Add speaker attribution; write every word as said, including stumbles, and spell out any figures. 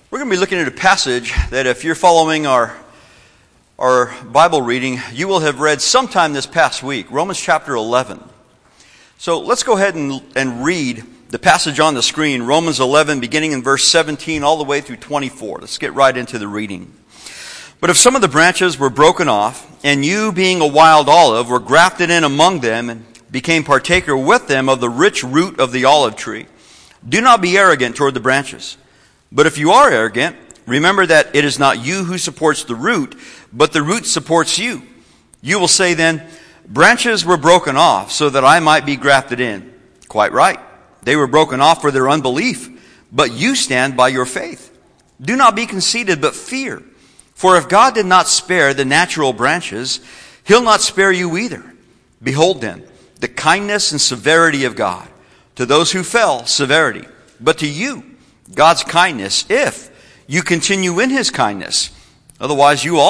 Speaker 1: We're going to be looking at a passage that if you're following our, our Bible reading, you will have read sometime this past week, Romans chapter eleven. So let's go ahead and, and read the passage on the screen, Romans eleven, beginning in verse seventeen all the way through twenty-four. Let's get right into the reading. But if some of the branches were broken off, and you, being a wild olive, were grafted in among them and became partaker with them of the rich root of the olive tree, do not be arrogant toward the branches. But if you are arrogant, remember that it is not you who supports the root, but the root supports you. You will say then, branches were broken off so that I might be grafted in. Quite right. They were broken off for their unbelief, but you stand by your faith. Do not be conceited, but fear. For if God did not spare the natural branches, he'll not spare you either. Behold then, the kindness and severity of God. To those who fell, severity. But to you, God's kindness, if you continue in his kindness. Otherwise, you all